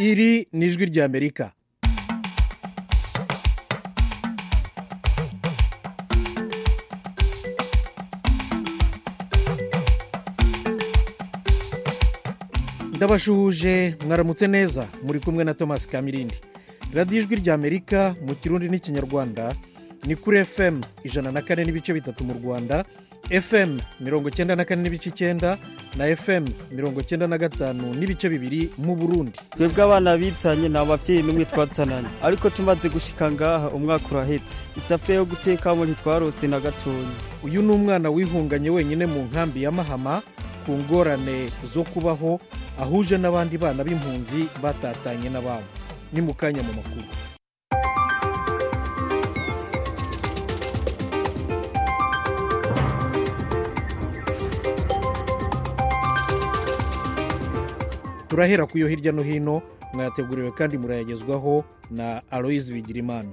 iri ni ijwi ry'Amerika. ndabashuhuje mwaramutse neza, muri kumwe na Thomas Kamirindi. radiyo ijwi ry'Amerika mu kirundi n'ikinyarwanda ni kuri FM 104.3 mu Rwanda, FM 94.9 na FM 95.2 mu Burundi. Twebwe abana bitsanye nta bavyeyi n'umwe twatsananye, ariko tumaze gushika ngaha umwaka urahetse, isafuriya yo gutekamo ntitwarose na gatonya. Uyu ni umwana wihunganye wenyine mu nkambi ya Mahama ku ngorane zo kubaho, ahuje n'abandi bana b'impunzi batatanye n'ababo. Ni mu kanya mu makuru. Turahera kuyo hirya no hino, mwayateguriwe kandi murayagezwaho na Aloise Bigirimana.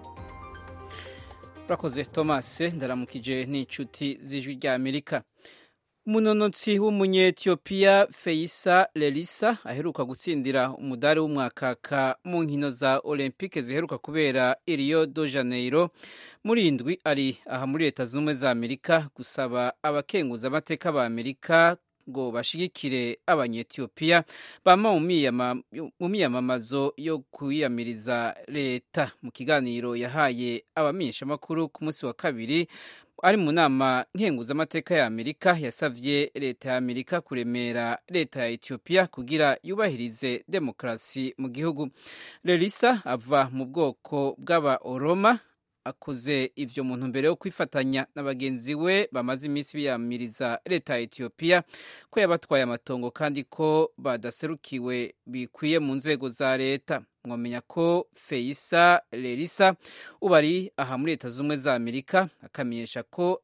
Urakoze Thomas, ndaramukije n'inshuti z'ijwi ry'Amerika. Umunonotsi w'umunyetiyopiya Feisa Lelisa aheruka gutsindira umudari w'umwakaka mu nkino za Olympique ziheruka kubera i Rio de Janeiro muri indwi ari aha muri Leta Zunze Ubumwe za Amerika gusaba abakenguza amateka ba Amerika ngo bashigikire abanyetiyopiya bama mu miyamamazo yo kwiyamiriza leta. Mu kiganiro yahaye abamenyeshamakuru ku munsi wa kabiri ari mu nama nkenguzamateka ya Amerika, yasavye leta ya Amerika kuremera leta ya Ethiopia kugira yubahirize demokrasi mu gihugu. Lelisa ava mu bwoko bw'aba Oroma, akoze ivyo muntu mbere yo kwifatanya na bagenzi we bamaze iminsi biyamiriza leta ya Ethiopia ko yabatwaye amatongo kandi ko badaserukiwe bikwiye mu nzego za leta. Mwamenya ko Feisa Lelisa ubari aha muri Leta Zunze Ubumwe za Amerika akamenyesha ko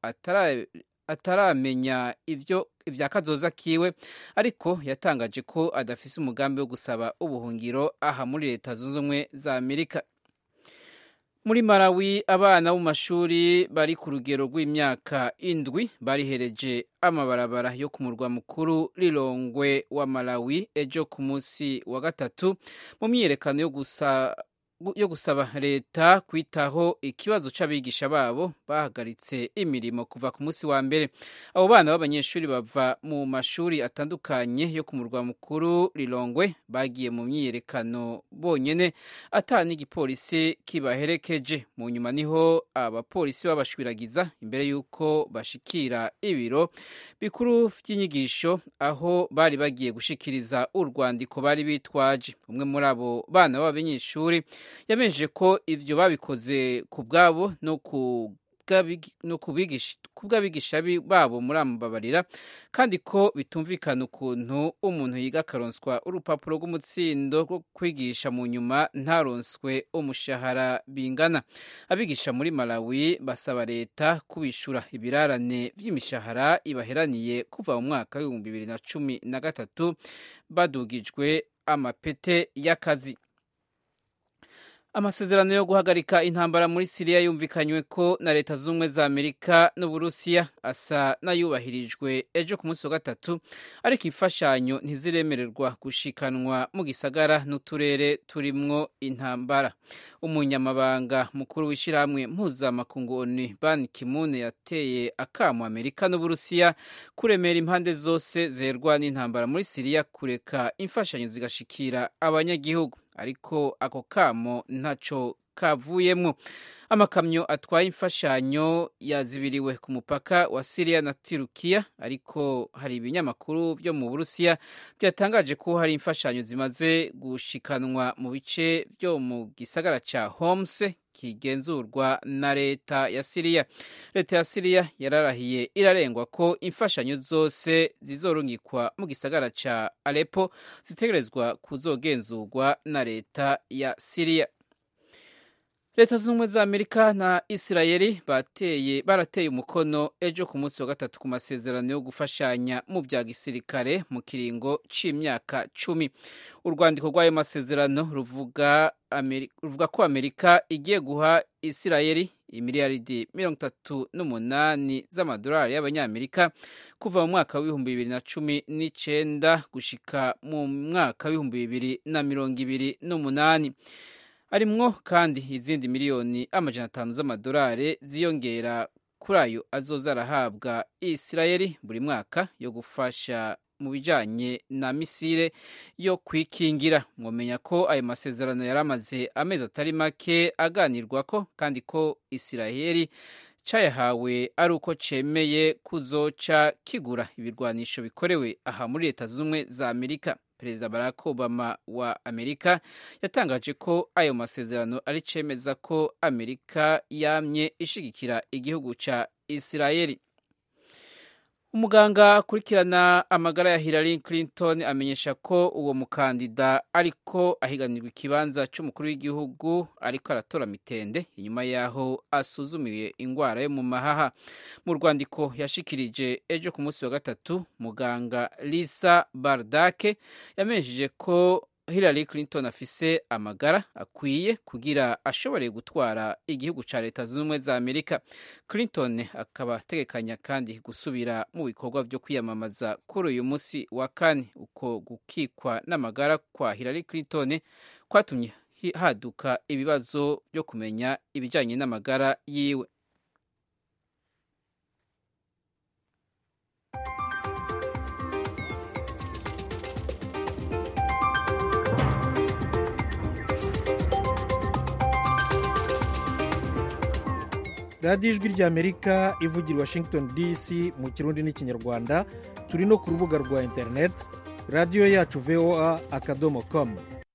ataramenya ivya kazoza kiwe, ariko yatangaje ko adafise umugambi wo gusaba ubuhungiro aha muri Leta Zunze Ubumwe za Amerika. Muri Malawi abana mu mashuri bari ku rugero rw'imyaka 7 barihereje amabarabara yo ku murwa mukuru Lilongwe wa Malawi ejo ku munsi wa gatatu mu myiyerekano yo gusaba leta kwitaho ikibazo c'abigisha babo bahagaritse imirimo kuva ku munsi wa mbere. Abo bana b'abanyeshuri bava mu mashuri atandukanye yo ku murwa mukuru Lilongwe bagiye mu myiyerekano bonyene ata n'igipolisi kibaherekeje. Mu nyuma niho abapolisi babashwiragiza imbere y'uko bashikira ibiro bikuru vy'inyigisho aho bari bagiye gushikiriza urwandiko bari bitwaje. Umwe muri abo bana b'abanyeshuri yamenje ko ivyo babikoze ku bwabo no kubw'abigisha babo muri Amababarira, kandi ko bitumvikana ukuntu umuntu yiga akaronswa urupapuro rw'umutsindo rwo kwigisha mu nyuma ntaronswe umushahara bingana. Abigisha muri Malawi basaba leta kubishura ibirarane vy'imishahara ibaheraniye kuva mu mwaka wa 2013 badugijwe amapete y'akazi. Amasezerano yo guhagarika intambara muri Syria yumvikanywe ko na Leta Zunze Ubumwe za Amerika n'Uburusiya asa n'ayubahirijwe ejo ku munsi wa gatatu, ariko imfashanyo ntiziremererwa gushikanwa mu gisagara n'uturere turimwo intambara. Umunyamabanga mukuru w'ishirahamwe mpuzamakungu ONU Ban Ki-moon yateye akamo Amerika n'Uburusiya kuremera impande zose zerwa n'intambara muri Syria kureka imfashanyo zigashikira abanyagihugu, ariko ako kamo ntaco kavuyemwo. Amakamyo atwaye imfashanyo yazibiriwe ku mupaka wa Syria na Turukiya, ariko hari ibinyamakuru vyo mu Burusiya byatangaje ko hari imfashanyo zimaze gushikanwa mu bice vyo mu gisagara ca Homs kigenzurwa na leta ya Syria. Leta ya Syria yararahiye irarengwa ko imfashanyo zose zizorungikwa mu gisagara ca Aleppo zitegerezwa kuzogenzurwa na leta ya Syria. leta zunze ubumwe za amerika na isirayeli barateye umukono ejo ku munsi wa gatatu ku masezerano yo gufashanya mu bya gisirikare mu kiringo c'imyaka 10. urwandiko rw'ayo masezerano ruvuga ko amerika igiye guha isirayeli imiliyaridi 38 z'amadolari y'abanyamerika kuva mu mwaka w'ibihumbi 2019 gushika mu mwaka w'ibihumbi 2028. Harimwo kandi izindi miliyoni 500 z'amadolari ziyongera kuri ayo azoza arahabwa Isirayeli buri mwaka yo gufasha mu bijanye na misile yo kwikingira. Mwomenya ko ayo masezerano yaramaze amezi atari make aganirwako kandi ko Isirayeli cayahawe ari uko cemeye kuzoca kigura ibirwanisho bikorewe aha muri leta z'ubumwe za Amerika. Perezida Barack Obama wa Amerika yatangaje ko ayo masezerano ari cemeza ko Amerika yamye ishigikira igihugu ca Isirayeli. Umuganga akurikirana amagara ya Hillary Clinton amenyesha ko uwo mukandida ariko ahiganirwa ikibanza c'umukuru w'igihugu ariko aratora mitende inyuma yaho asuzumiye ingwara yo mu mahaha. Mu rwandiko yashikirije ejo ku munsi wa gatatu, muganga Lisa Bardake yamenyesheje ko Hillary Clinton afise amagara akwiye kugira ashobore gutwara igihugu ca leta zunze ubumwe za Amerika. Clinton akaba ategekanya kandi gusubira mu bikorwa vyo kwiyamamaza kuri uyu munsi wa kane. Uko gukikwa n'amagara kwa Hillary Clinton kwatumye haduka ibibazo byo kumenya ibijanye n'amagara yiwe. radiyo ijwi ry'Amerika ivugira Washington DC mu kirundi n'ikinyarwanda. Turi no ku rubuga rwa internet radiyo yacu voa.com.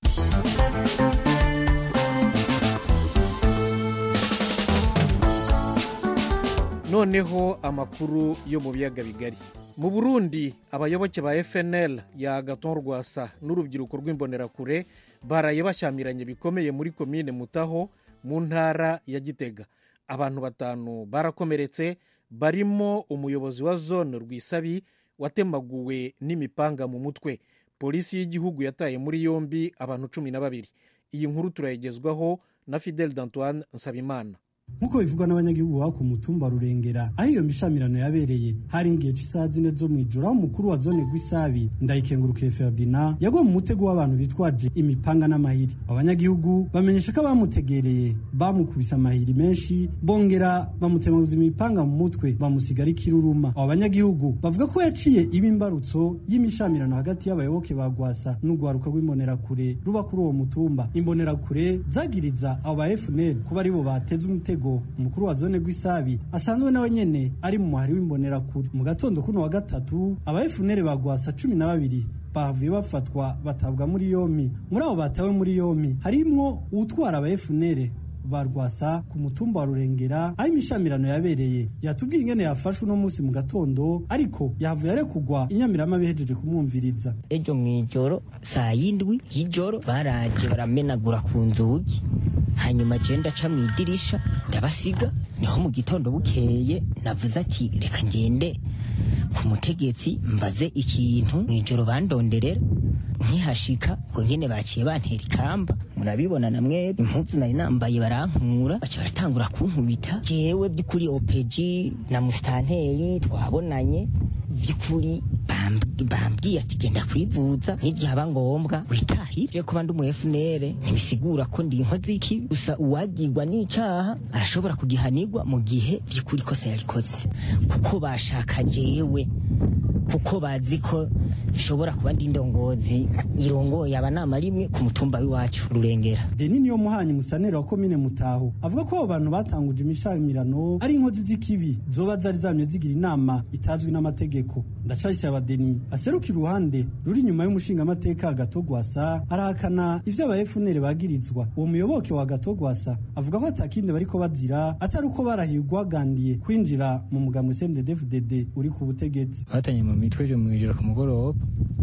Noneho amakuru yo mu biyaga bigari. Mu Burundi abayoboke ba FNL ya Agathon Rwasa n'urubyiruko rw'imbonerakure baraye bashyamiranye bikomeye muri komine Mutaho mu ntara ya Gitega. Abantu 5 barakomeretse, barimo umuyobozi wa zone Rwisabi watemaguwe n'imipanga mu mutwe. Polisi y'igihugu yataye muri yombi abantu 12. Iyi nkuru turayigezwaho na Fidel d'Antoine Nsabimana. Nkuko bivugwa n'abanyagihugu ba ku mutumba Rurengera aho iyo mishamirano yabereye, hari ingihe c'isaha 4 zo mwijoro umukuru wa zone Rwisabi Ndayikengurukiye Ferdinand yagwa mu mutego w'abantu bitwaje imipanga n'amahiri. Abanyagihugu bamenyesha ko bamutegereye bamukubise amahiri menshi, bongera bamutemaguza imipanga mu mutwe bamusigara ikiruruma. Abo banyagihugu bavuga ko yaciye ibimbarutso y'imishamirano hagati y'abayoboke ba Rwasa n'ugwaruka rw'imbonerakure ruba kuri uwo mutumba. Imbonerakure zagiriza abo ba FNL ko bari bo bateze umutego umukuru wa zone Rwisabi asanzwe nawe nyene ari mu muhari w'imbonerakure. Mu gatondo kuno wa gatatu aba FNL ba Rwasa 12 bavuye bafatwa batabwa muri yomi. Muri abo batawe muri yomi harimwo utwara aba FNL ba Rwasa ku mutumba wa Rurengera aho imishamirano yabereye. Yatubwiye ingene yafashwe no munsi mu gatondo ariko yavuye arekugwa Inyamirama bihejeje kumwumviriza. Ejo mwijoro saa 7 y'ijoro baraje baramenagura ku nzugi, hanyuma je ndaca mu idirisha ndabasiga. Niho mu gitondo bukeye navuze ati reka ngende ku mutegetsi mbaze ikintu. Mwijoro bandonderera nkihashika ngo nyene baciye bantera ikamba, murabibona namwe impuzu nari nambaye barankura baca baratangura kunkubita. Jewe by'ukuri OPG na mustanteri twabonanye vy'ukuri bambwiye ati genda kwivuza n'igihe aba ngombwa witahire. Ko bandi mu FNL ntibisigura ko ndi inkozi iki, gusa uwagirwa n'icaha arashobora kugihanirwa mu gihe vy'ukuri kosa yarikoze, kuko bashaka jewe, kuko bazi ko ishobora kuba ndi ndongozi irongoye abanama rimwe ku mutumba w'iwacu Rurengera. Denini yo muhanyi musanera wa komine Mutaho avuga ko abo bantu batanguje imishamirano ari inkozi z'ikibi zoba zari zamye zigira inama itazwi n'amategeko. Ndacayise abadeni aserukira uruhande ruri nyuma y'umushinga amateka Agathon Rwasa arahakana ivyo aba FNL bagirizwa. Uwo muyoboke wa Agathon Rwasa avuga ko atakinde bariko bazira atari uko barahirwagandiye kwinjira mu mugambo CNDD-FDD uri ku butegetsi. Batanye mu mitwe je mwijoro ku mugoroba,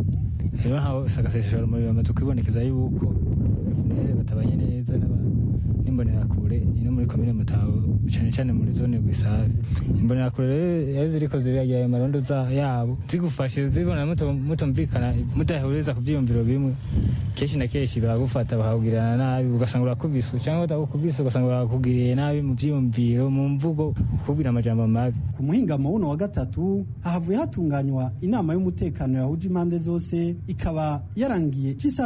rero hawo sagasesho muri bamaze kwibonekeza yuko FNL batabanye neza y'imbonerakure ino muri komine Mutaho cyane cyane muri zone Gwisabe. Imbonerakure rero ziriko ziragira ayo marondo yabo zigufashe zibona mutumvikana mutahuriza ku vyiyumviro bimwe, kenshi na kenshi baragufata bakakugirana nabi, ugasanga urakubiswe cyangwa utakubiswe ugasanga barakugiriye nabi mu vyiyumviro, mu mvugo, kubwira amajambo mabi. Ku muhingamo wuno wa gatatu hahavuye hatunganywa inama y'umutekano yahuje impande zose, ikaba yarangiye c'isaha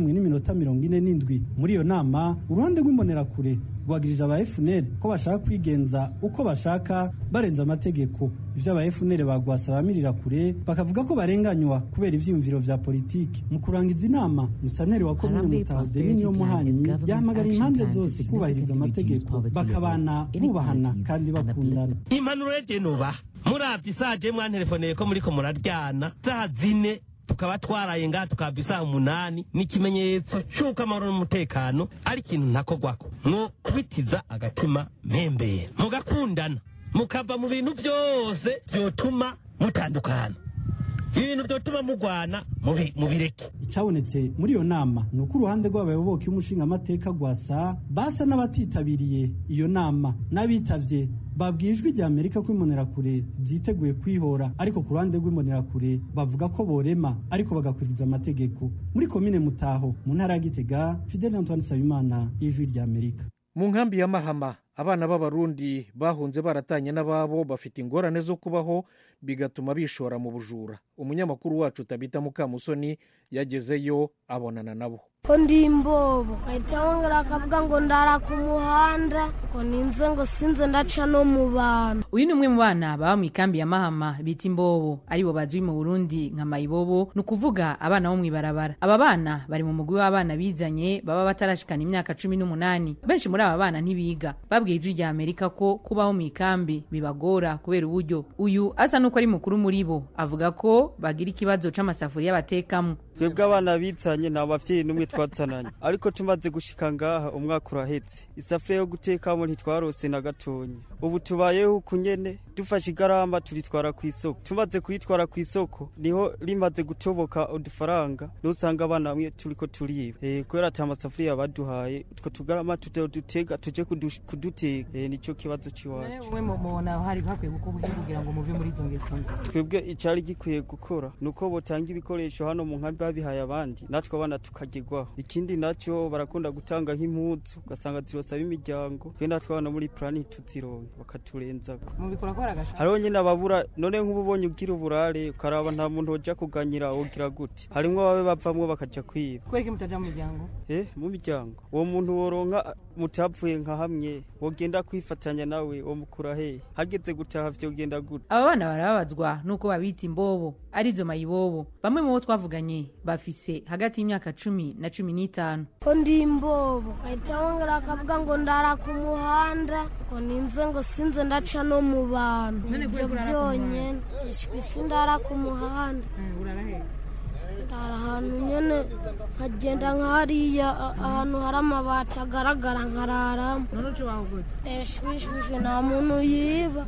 11:47. Muri iyo nama uruhande rw'imbonerakure rwagirije aba FNL ko bashaka kwigenza uko bashaka barenza amategeko. Ivyo aba FNL bagwasa bamirira kure bakavuga ko barenganywa kubera ivyiyumviro vya politiki. Mu kurangiza inama, Musanteri wa komine Mutaho Niyo Muhanyi yahamagara impande zose kubahiriza amategeko, bakabana bubahana kandi bakundana. Impanuro yeje nuba muravye isaje mwantelefoneye ko muriko muraryana saha 4 tukaba twaraye ngaha tukava isaha 8 n'ikimenyetso cy'uko amahoro n'umutekano ari ikintu ntakogwako. Kubitiza agatima mpembere mugakundana mukava mu bintu byose byotuma mutandukana, ibintu byotuma mugwana mubireke. Icabonetse muri iyo nama nuko uruhande rw'abayoboke y'umushinga amateka gwasa basa n'abatitabiriye iyo nama n'abitavye babwijwe rya Amerika ko imbonerakure ziteguye kwihora, ariko ku ruhande rw'imbonerakure bavuga ko borema ariko bagakurikiza amategeko. Muri komine Mutaho mu ntara ya Gitega, Fidel Antoine Sabimana, Ijwi rya Amerika. Mu nkambi ya Mahama abana b'abarundi bahunze baratanye n'ababo bafite ingorane zo kubaho bigatuma bishora mu bujura. Umunyamakuru wacu Tabita Mukamusoni yagezeyo abonana nabo. Ndi imbobo ahitawongera akavuga ngo ndara ku muhanda ngo ninze ngo sinze ndaca no mu bantu. Uyu ni umwe mu bana baba mu ikambi ya Mahama bita imbobo, aribo bazwi mu Burundi nka mayibobo, ni ukuvuga abana bo mwibarabara. Aba bana bari mu mugwi w'abana bizanye baba batarashikana imyaka 18. Benshi muri aba bana ntibiga. Babwiye Ijwi rya Amerika ko kubaho mu ikambi bibagora kubera uburyo. Uyu asa nuko ari mukuru muri bo avuga ko bagira ikibazo c'amasafuriya batekamo. Twebwe abana bizanye nta bavyeyi numwe twatsananye, ariko tumaze gushika ngaha umwaka urahetse isafuriya yo gutekamo ntitwarose na gatonye. Ubu tubayeho kunyene dufashe igarama turitwara ku isoko. Tumaze kuyitwara ku isoko niho rimaze gutoboka udufaranga nusanga abana bamwe turiko turiba kubera ata amasafuriya baduhaye utwo tugarama tutega tuje kuduteka. Nico kibazo ciwacu. Wewe mubona hari hakwiye kugira ngo muve muri izo ngeso. Twebwe icari gikwiye gukora nuko botanga ibikoresho hano mu nkambi babihaye abandi natwe abana tukagirwaho. Ikindi naco barakunda gutanga nk'impuzu ugasanga zirosaba imiryango, twenda twabana muri plani tuzironka bakaturenzako. Mubikora ko aragasha. Hariho nyine ababura, none nk'ububonye ugira uburare ukaraba nta muntu hoja kuganyira wogira gute. Harimwo babe bavamwo bakaja kwiba. Kwereke mutaja mu miryango? Mu miryango. Uwo muntu woronka mutapfuye nka hamwe wogenda kwifatanya nawe wo mukura he. Hageze gutaha vyogenda gute. Aba bana barabazwa nuko babita imbobo arizo mayibobo. Bamwe mu bo twavuganye bafise hagati y'imyaka 10 na 15. Ndi imbobo ahitawongera akavuga ngo ndara ku muhanda ngo ninze ngo sinze ndaca no mu bantu. Ivyo byonyene ishwisi ndara ku muhanda. Urara he? Ndara ahantu nyene nkagenda nkahariya ahantu hari amabati agaragara nkararamo. None uco baho gute? Ishwishwi nta muntu yiba.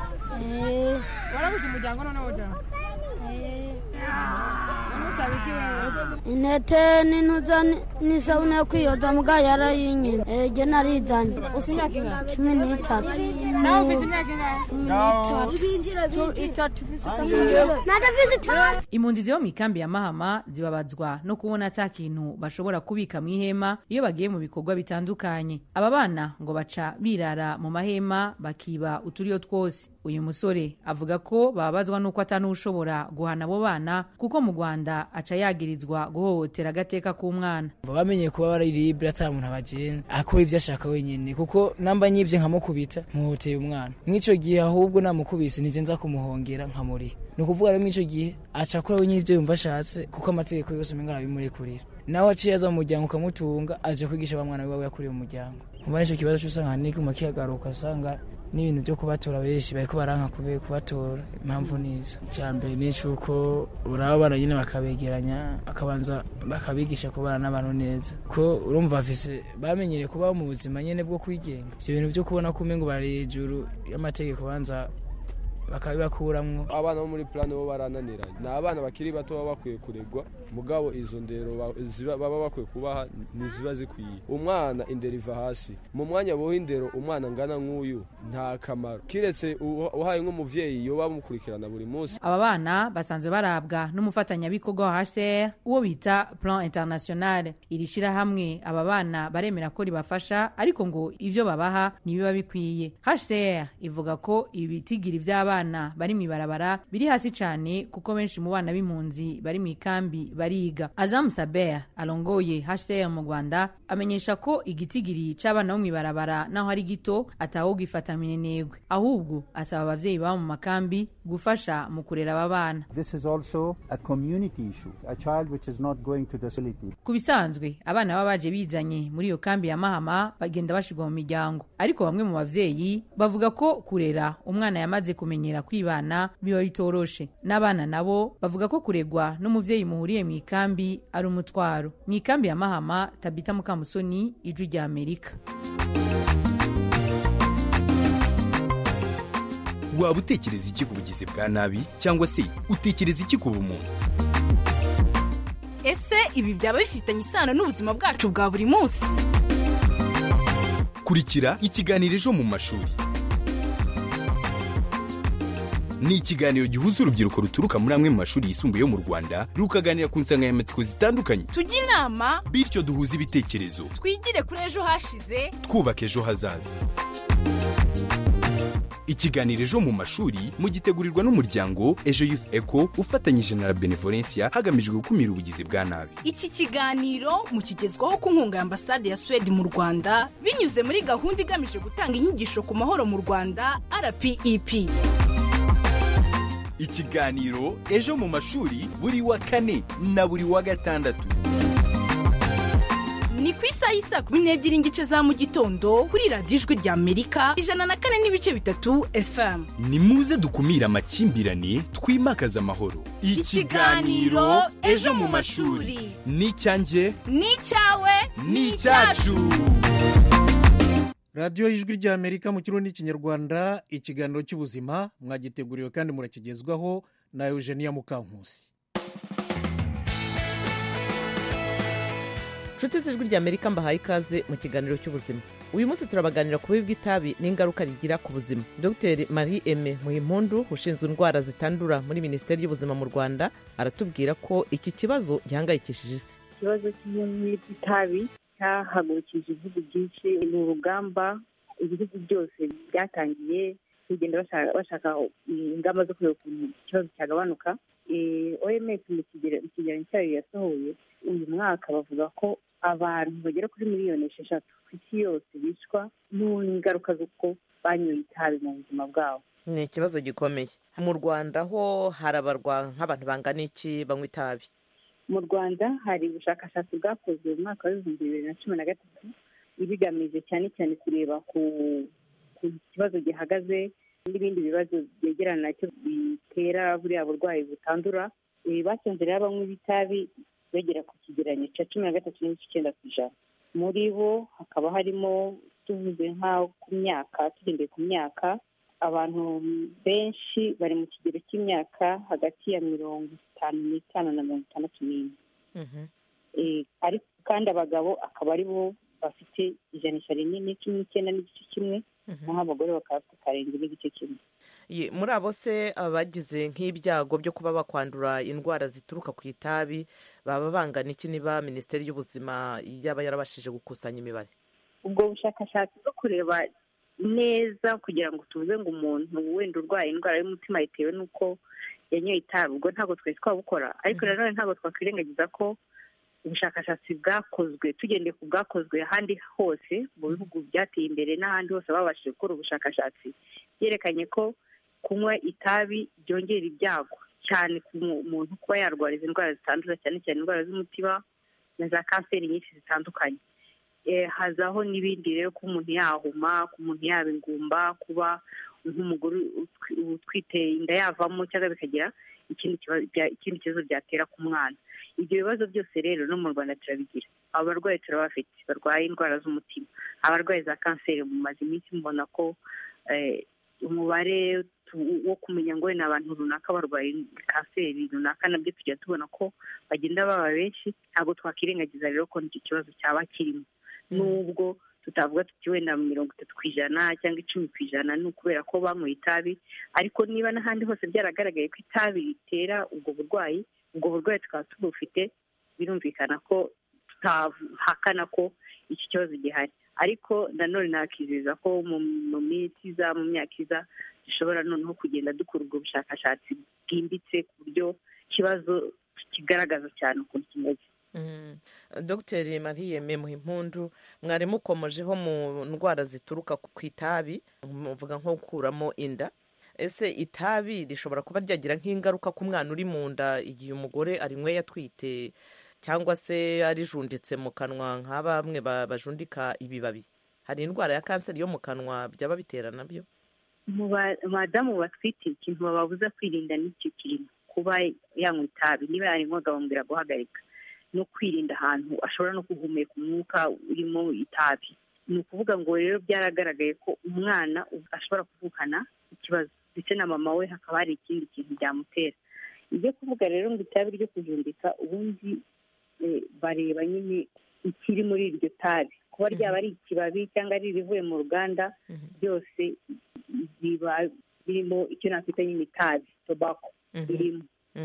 Warabuze umuryango none woja? Intete n'intuza n'isabune yo kwiyoza muga yarayinyina. Eje narizanye. Ufite imyaka ingahe? 13. Nawe ufite imyaka ingahe? Impunzi ziba mu ikambi ya Mahama zibabazwa no kubona ata kintu bashobora kubika mu ihema iyo bagiye mu bikorwa bitandukanye. Aba bana ngo baca birara mu mahema bakiba uturiyo twose. Uyu musore avuga ko babazwa nuko atanushobora guhana abo bana kuko mu Rwanda aca yagirizwa guhohotera agateka k'umwana. Bamenye kuba bari libre ata muntu abajene akora ivyo ashaka wenyene, kuko namba nyivye nkamukubita muhoteye umwana. Mwico gihe ahubwo namukubise nije nza kumuhongera nkamuri. Nukuvuga rero mwico gihe aca akora wenyene ivyo yumva ashatse kuko amategeko yose menga arabimurekurira. Nawe aciye aza mu muryango ukamutunga aje kwigisha abamwana biwe yakuriye mu muryango. Umubane ico kibazo cy'usanga n'ikuma kiyagaruka usanga n'ibintu byo kubatora benshi bariko baranka kubatora. Impamvu nizo cyambere nicuko urabana nyine bakabegeranya akabanza bakabigisha kubana n'abantu neza, ko urumva afise bamenyere kuba mu buzima nyene bwo kwigenga. Ivyo bintu byo kubona ko umengo bari hejuru y'amategeko banza bakabibakuramwo. Abana bo muri plan bo barananiranye, ni abana bakiri bato baba bakwiye kuregwa, mugabo izo ndero baba bakwiye kubaha niziba zikwiye. Umwana indero iva hasi, mu mwanya boho indero umwana ngana nk'uyu nta kamaro, kiretse uhaye nk'umuvyeyi yo bamukurikirana buri munsi. Aba bana basanzwe barabwa n'umufatanyabikorwa wa HCR uwo bita Plan International. Iri shirahamwe aba bana baremera ko ribafasha, ariko ngo ivyo babaha nibiba bikwiye. HCR ivuga ko ibitigiri vy'abana bari mwibarabara biri hasi cyane, kuko benshi mu bana b'impunzi bari mu ikambi bariga. Azam Saber alongoye HCR mu Rwanda amenyesha ko igitigiri c'abana bo mwibarabara naho ari gito ataho gifata minenegwe, ahubwo asaba abavyeyi baba mu makambi gufasha mu kurera aba bana. This is also a community issue, a child which is not going to the facility. Kubisanzwe abana baba baje bizanye muri iyo kambi ya Mahama bagenda bashigwa mu miryango, ariko bamwe mu bavyeyi bavuga ko kurera umwana yamaze kumenyera kwibana biba bitoroshe. N'abana nabo bavuga ko kuregwa n'umuvyeyi muhuriye mu ikambi ari umutwaro. Mu ikambi ya Mahama, Tabita Mukamusoni, Ijwi rya Amerika. Waba utekereza iki ku bugizi bwa nabi, cyangwa se utekereza iki ku bumuntu? Ese ibi byaba bifitanye isano n'ubuzima bwacu bwa buri munsi? Kurikira ikiganiro Ejo mu mashuri. Ni ikiganiro gihuza urubyiruko ruturuka muri amwe mu mashuri yisumbuye yo mu Rwanda, rukaganira ku nsanganyamatsiko zitandukanye. Tujye inama, bityo duhuze ibitekerezo, twigire kuri ejo hashize, twubaka ejo hazaza. Ikiganiro Ejo mu mashuri mugitegurirwa n'umuryango Ejo Youth Echo ufatanyije na Benevolencia hagamijwe gukumira ubugizi bwa nabi. Iki kiganiro mukigezwaho ku nkunga ya Ambasade ya Sweden mu Rwanda binyuze muri gahunda igamije gutanga inyigisho ku mahoro mu Rwanda RPEP. Ikiganiro Ejo mu mashuri buri wa kane na buri wa gatandatu. Ni ku isaha y'isa 12:30 za mu gitondo kuri Radio Ijwi rya Amerika 104.3 FM. Ni muze dukumira amakimbirane, twimakaza amahoro. Ikiganiro Ejo mu mashuri ni cyanjye, ni cyawe, ni cyacu. Radio Ijwi rya Amerika mu Kirundi n'Ikinyarwanda, ikiganiro cy'ubuzima mwagiteguriwe kandi murakigezwaho na Eugenia Mukankusi. Nshuti z'Ijwi rya Amerika mbahaye ikaze mu kiganiro cy'ubuzima. Uyu munsi turabaganira ku bibi bw'itabi n'ingaruka rigira ku buzima. Dr Marie Aime Muhimpundu ushinzwe indwara zitandura muri Minisiteri y'Ubuzima mu Rwanda aratubwira ko iki kibazo gihangayikishije isi. Ikibazo cy'itabi cyahagurukije ibihugu byinshi, ni urugamba ibihugu byose byatangiye kugenda bashaka ingamba zo kureba ukuntu ikibazo cyagabanuka. OMS mu kigereranyo cyayo yasohoye uyu mwaka bavuga ko abantu bagera kuri miliyoni 6 ku isi yose bicwa n'ingaruka z'uko banyoye itabi mu buzima bwabo. Ni ikibazo gikomeye. Mu Rwanda ho harabarwa nk'abantu bangana iki banywa itabi? Mu Rwanda hari ubushakashatsi bwakozwe mu mwaka wa 2013 ibigamije cyane cyane kureba ku kibazo gihagaze n'ibindi bibazo byegerana nacyo bitera buriya burwayi butandura. Basanze rero abanywa itabi bagera ku kigereranyo cya 13.9%. Muri bo hakaba harimo tuvuze nka ku myaka, tugendeye ku myaka, abantu benshi bari mu kigero cy'imyaka hagati ya 55 na 64. Ariko kandi abagabo akaba ari bo bafite ijanisha rinini 19.1%, naho abagore bakaba bafite karenga n'igice kimwe. Muri abo se abagize nk'ibyago byo kuba bakwandura indwara zituruka ku itabi baba bangana iki niba Minisiteri y'Ubuzima yaba yarabashije gukusanya imibare? Ubwo bushakashatsi bwo kureba neza kugira ngo tuvuze ngo umuntu wenda urwaye indwara y'umutima itewe n'uko yanyoye itabi, ubwo ntabwo twese twabukora, ariko nanone ntabwo twakwirengagiza ko ubushakashatsi bwakozwe tugendeye ku bwakozwe ahandi hose mu bihugu byateye imbere n'ahandi hose babashije gukora ubushakashatsi byerekanye ko kunywa itabi byongera ibyago cyane ku muntu kuba yarwara izi ndwara zitandura, cyane cyane indwara z'umutima na za kanseri nyinshi zitandukanye. Hazaho n'ibindi rero ko umuntu yahuma, ko umuntu yaba ingumba, kuba nk'umugore utwite inda yavamo cyangwa bikagira ikindi kibazo byatera ku mwana. Ibyo bibazo byose rero no mu Rwanda turabigira. Abarwayi turabafite barwaye indwara z'umutima, abarwayi za kanseri mu mazi iminsi mubona ko umubare wo kumenya ngo ni abantu runaka barwaye kanseri runaka, nabyo tujya tubona ko bagenda baba benshi. Ntabwo twakirengagiza rero ko n'icyo kibazo cyaba kirimo, nubwo tutavuga tuti wenda 30% cyangwa 10% ni ukubera ko banyweye itabi, ariko niba n'ahandi hose byaragaragaye ko itabi ritera ubwo burwayi tukaba tubufite, birumvikana ko tutahakana ko iki kibazo gihari. Ariko nanone nakizeza ko mu minsi iza, mu myaka iza, dushobora noneho kugenda dukora ubwo bushakashatsi bwimbitse ku buryo ikibazo kigaragaza cyane ukuntu kimeze. Dr Marie-Aimée Muhimpundu, mwari mukomojeho mu ndwara zituruka ku itabi, muvuga nko gukuramo inda. Ese itabi rishobora kuba ryagira nk'ingaruka ku mwana uri mu nda igihe umugore arinyweye atwite, cyangwa se arijunditse mu kanwa nka bamwe bajundika ibibabi? Hari indwara ya kanseri yo mu kanwa byaba bitera nabyo? Mu badamu batwite, ikintu bababuza kwirinda n'icyo kirimo kuba yanywa itabi. Niba yarinywaga bamubwira guhagarika, no kwirinda ahantu ashobora no guhumeka umwuka urimo itabi. Ni ukuvuga ngo rero byaragaragaye ko umwana ashobora kuvukana ikibazo, ndetse na mama we hakaba hari ikindi kintu byamutera. Ibyo kuvuga rero ngo itabi ryo kujundika, ubundi bareba nyine ikiri muri iryo tabi, kuba ryaba ari ikibabi cyangwa ari irivuye mu ruganda, byose biba birimo icyo nakwita nyine itabi, tobacco birimo.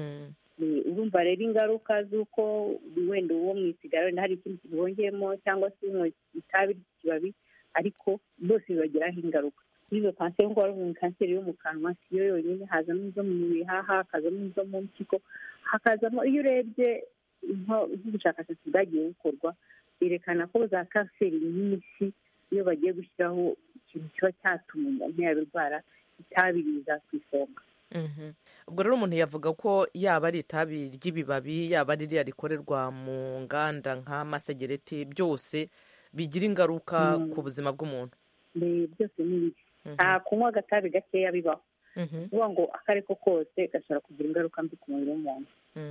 Urumva rero ingaruka z'uko wenda uwo mu isigara wenda hari ikindi kintu bongeyemo, cyangwa se itabi ry'ikibabi, ariko bose bibagiraho ingaruka. Izo kanseri ngo ari kanseri yo mu kanwa siyo yonyine, hazamo izo mu bihaha, hakazamo izo mu mpyiko, hakazamo, iyo urebye nk'ubushakashatsi bwagiye bukorwa, berekana ko za kanseri nyinshi iyo bagiye gushyiraho ikintu kiba cyatuma umuntu yabirwara, itabi riza ku isonga. Ubwo rero umuntu yavuga ko yaba ari itabi ry'ibibabi, yaba ari ririya rikorerwa mu nganda nk'amasegereti, byose bigira ingaruka ku buzima bw'umuntu. Byose ni bibi. Nta kunywa agatabi gakeya bibaho. Uvuga ngo akariko kose gashobora kugira ingaruka mbi ku mubiri w'umuntu.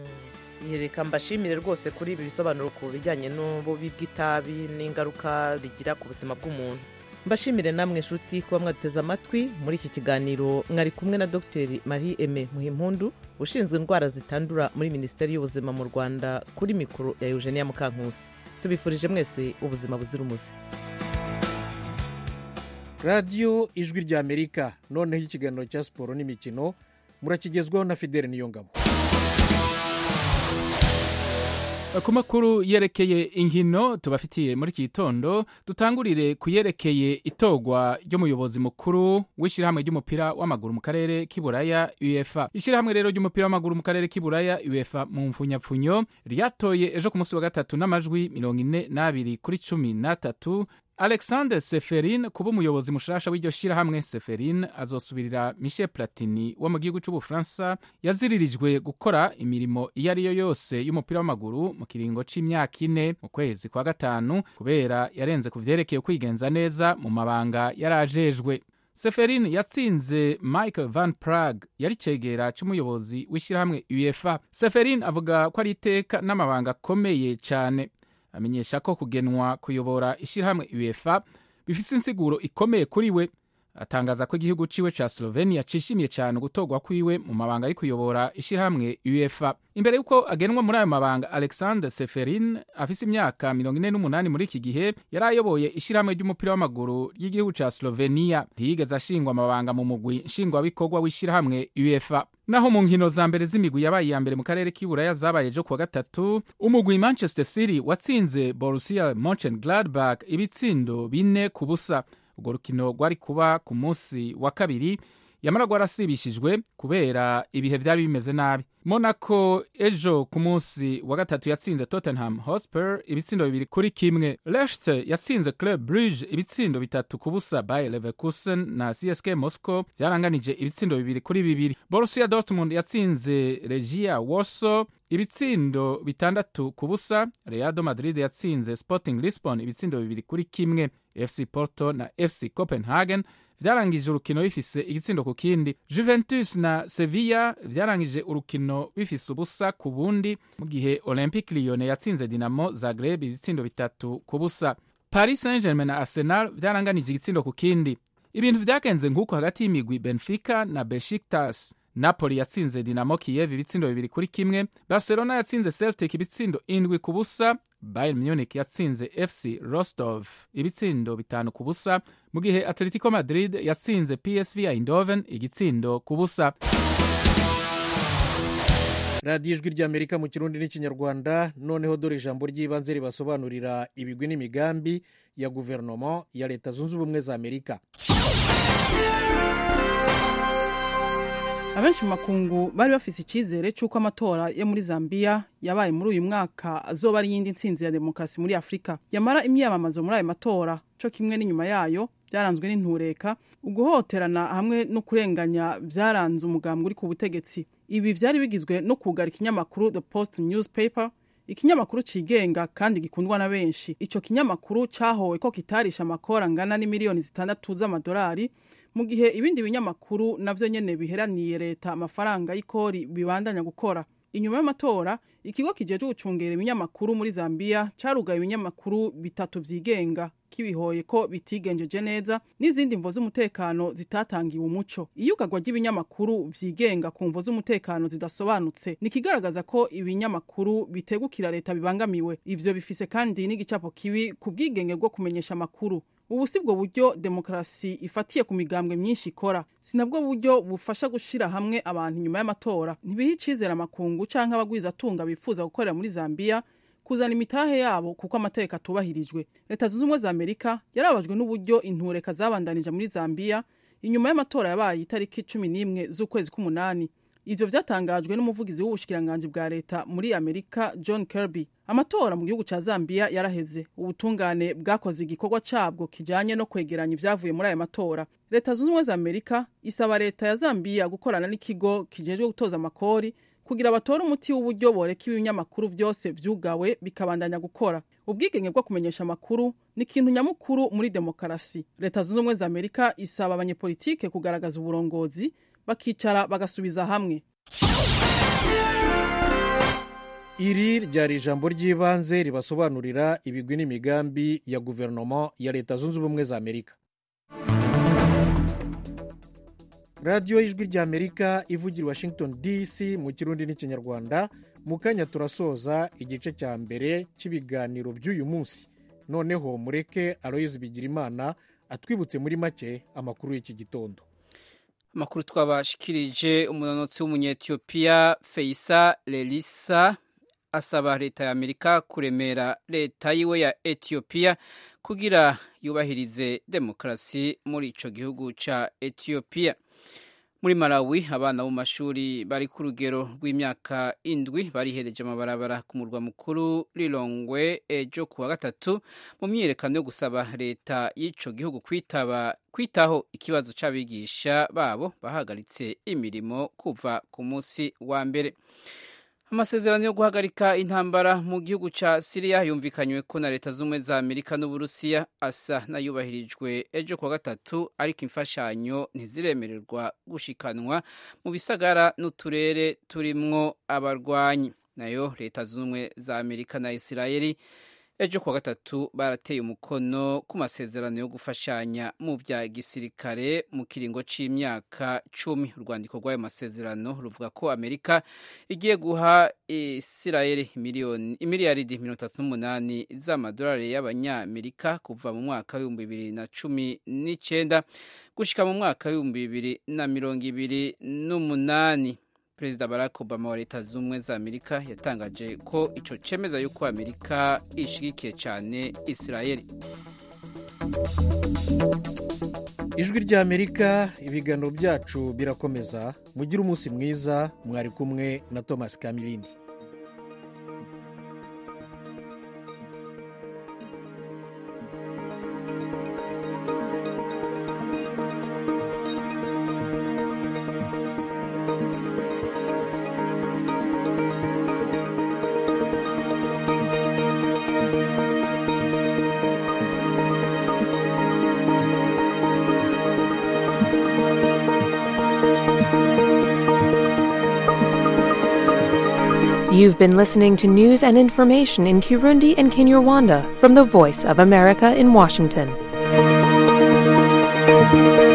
Reka mbashimire rwose kuri ibi bisobanuro ku bijyanye n'ububi bw'itabi n'ingaruka rigira ku buzima bw'umuntu. Mbashimire namwe nshuti kuba mwateze amatwi muri iki kiganiro. Mwari kumwe na Dr Marie-Aimée Muhimpundu, ushinzwe indwara zitandura muri Minisiteri y'Ubuzima mu Rwanda, kuri mikoro ya Eugenia Mukankusi. Tubifurije mwese ubuzima buzira umuze. radiyo ijwi ry'Amerika. Noneho ikiganiro cya siporo n'imikino murakigezwaho na Fidele Niyongabo. Ku makuru yerekeye inkino tubafitiye muri iki gitondo, dutangurire kuyerekeye itogwa ry'umuyobozi mukuru w'ishyirahamwe ry'umupira w'amaguru mu karere k'Iburaya UEFA. Ishyirahamwe rero ry'umupira w'amaguru mu karere k'Iburaya UEFA mu mfunyapfunyo ryatoye ejo ku munsi wa gatatu n'amajwi 42-13 Alexander Seferin kuba umuyobozi mushasha w'iryo shyirahamwe. Seferin azosubirira Michel Platini wo mu gihugu cy'Ubufaransa yaziririjwe gukora imirimo iyo ari yo yose y'umupira w'amaguru mu kiringo c'imyaka 4 mu kwezi kwa gatanu kubera yarenze ku vyerekeye kwigenza neza mu mabanga yarajejwe. Seferin yatsinze Michael Van Praag yari cegera c'umuyobozi w'ishyirahamwe UEFA. Seferin avuga ko ari iteka n'amabanga akomeye cyane. Amenyesha ko kugenwa kuyobora ishyirahamwe UEFA bifite insiguro ikomeye kuri we. Atangaza ko igihugu ciwe ca Slovenia cishimiye cyane gutogwa kwiwe mu mabanga yo kuyobora ishyirahamwe UEFA. Imbere yuko agenwa muri ayo mabanga, Alexander Seferin afise imyaka 48 muri iki gihe yari ayoboye ishyirahamwe ry'umupira w'amaguru ry'igihugu ca Slovenia. Ntiyigeze ashingwa amabanga mu mugwi nshingwabikorwa w'ishyirahamwe UEFA. Naho mu nkino za mbere z'imigwi yabaye ya mbere mu karere k'Iburaya zabaye ejo kuwa gatatu, umugwi Manchester City watsinze Borussia Mönchengladbach ibitsindo 4-0. Urwo rukino rwari kuba ku munsi wa kabiri, yamara rwarasibishijwe kubera ibihe byari bimeze nabi. Monaco ejo ku munsi wa gatatu yatsinze Tottenham Hotspur ibitsindo 2-1. Leicester yatsinze Club Brugge ibitsindo 3-0. Bayer Leverkusen na CSK Moscow byaranganije ibitsindo 2-2. Borussia Dortmund yatsinze Legia Warsaw ibitsindo 6-0. Real Madrid yatsinze Sporting Lisbon ibitsindo 2-1. FC Porto na FC Copenhagen vyarangije urukino bifise igitsindo ku kindi. Juventus na Sevilla vyarangije urukino bifise ubusa ku bundi, mu gihe Olympique Lyon yatsinze Dinamo Zagreb ibitsindo 3-0. Paris Saint-Germain na Arsenal vyaranganije igitsindo ku kindi. ibintu vyagenze nk'uko hagati y'imigwi Benfica na Besiktas. Napoli yatsinze Dinamo Kiev ibitsindo 2-1, Barcelona yatsinze Celtic ibitsindo 7-0, Bayern Munich yatsinze FC Rostov ibitsindo 5-0, mu gihe Atletico Madrid yatsinze PSV Eindhoven igitsindo 0. radiyo ijwi ry'Amerika mu kirundi n'ikinyarwanda. Noneho dore ijambo ry'ibanze ribasobanurira ibigwi n'imigambi ya guverinoma ya Leta Zunze Ubumwe za Amerika. Abenshi mu makungu bari bafise icyizere cy'uko amatora yo muri Zambia yabaye muri uyu mwaka azoba ari yindi ntsinzi ya demokarasi muri Afrika. Yamara imyamamazo muri ayo matora cyo kimwe n'inyuma yayo byaranzwe n'intureka, uguhoterana hamwe no kurenganya byaranze umugambwe uri ku butegetsi. Ibi byari bigizwe no kugara ikinyamakuru The Post newspaper, ikinyamakuru cigenga kandi gikundwa na benshi. Ico kinyamakuru cyahowe ko kitarisha amakora angana n'imiliyoni 6 z'amadolari, mu gihe ibindi binyamakuru navyo nyene biheraniye leta amafaranga y'ikori bibandanya gukora. Inyuma y'amatora, ikigo kijeje gucungera ibinyamakuru muri Zambia carugaye ibinyamakuru 3 vyigenga kibihoye ko bitigenjeje neza n'izindi mvo z'umutekano zitatangiwe umuco. Iyugagwa ry'ibinyamakuru vyigenga ku mvo z'umutekano zidasobanutse nikigaragaza ko ibinyamakuru bitegukira leta bibangamiwe. Ivyo bifise kandi n'igicapo kibi ku bwigenge bwo kumenyesha amakuru. Ubu sibwo buryo demokarasi ifatiye ku migambwe myinshi ikora. Sinabwo buryo bufasha gushira hamwe abantu nyuma y'amatora. Ntibiha icizera amakungu canke abagwiza tunga bifuza gukorera muri Zambia kuzana imitahe yabo kuko amategeko atubahirijwe. Leta Zunze Ubumwe za Amerika yarabajwe n'uburyo intureka zabandanije muri Zambia inyuma y'amatora yabaye itariki 11 z'ukwezi k'umunani. Ivyo vyatangajwe n'umuvugizi w'ubushikiranganje bwa leta muri Amerika John Kirby. Amatora mu gihugu ca Zambia yaraheze. Ubutungane bwakoze igikorwa cabwo kijanye no kwegeranya ivyavuye muri aya matora. Leta Zunze Ubumwe za Amerika isaba leta ya Zambia gukorana n'ikigo kijejwe gutoza amakori kugira batore umuti w'uburyo boreka ibinyamakuru byose vyugawe bikabandanya gukora. Ubwigenge bwo kumenyesha amakuru ni ikintu nyamukuru muri demokarasi. Leta Zunze Ubumwe za Amerika isaba abanyepolitike kugaragaza uburongozi bakicara bagasubiza hamwe. Iri ryari ijambo ry'ibanze ribasobanurira ibigwi n'imigambi ya guverinoma ya Leta Zunze Ubumwe za Amerika. radiyo y'ijwi ry'Amerika ivugira Washington DC mu kirundi n'ikinyarwanda. Mu kanya turasoza igice cya mbere cy'ibiganiro by'uyu munsi. Noneho mureke Aloyizi Bigirimana atwibutse muri make amakuru y'iki gitondo. Amakuru twabashikirije, umunonotsi w'umunyetiyopiya Feyisa Lelisa asaba leta ya Amerika kuremera leta yiwe ya Ethiopia kugira yubahirize demokarasi muri ico gihugu ca Ethiopia. Muri Malawi, abana bo mashuri bari ku rugero rw'imyaka 7 barihereje amabarabara ku murwa mukuru Lilongwe ejo kuwa gatatu mu myiyerekano yo gusaba leta y'ico gihugu kwitaho ikibazo c'abigisha babo bahagaritse imirimo kuva ku munsi wa mbere. Amasezerano yo guhagarika intambara mu gihugu ca Syria yumvikanywe ko na Leta Zunze Ubumwe za Amerika n'Uburusiya asa nayubahirijwe ejo kuwa gatatu, ariko imfashanyo ntiziremererwa gushikanwa mu bisagara n'uturere turimwo abarwanyi. Nayo Leta Zunze Ubumwe za Amerika na Isirayeli ejo kuwa gatatu barateye umukono ku masezerano yo gufashanya mu vya gisirikare mu kiringo c'imyaka 10. Urwandiko rw'ayo masezerano ruvuga ko Amerika igiye guha Isirayeli miliyaridi 38 z'amadolari y'abanyamerika kuva mu mwaka wa 2019 gushika mu mwaka wa 2028. Perezida Barack Obama wa Leta Zunze Ubumwe za Amerika yatangaje ko ico cemeza yuko Amerika ishigikiye cyane Isirayeli. Ijwi ry'Amerika, ibiganiro byacu birakomeza. Mugira umunsi mwiza. Mwari kumwe na Thomas Kamilindi. You've been listening to news and information in Kirundi and Kinyarwanda from the Voice of America in Washington. you.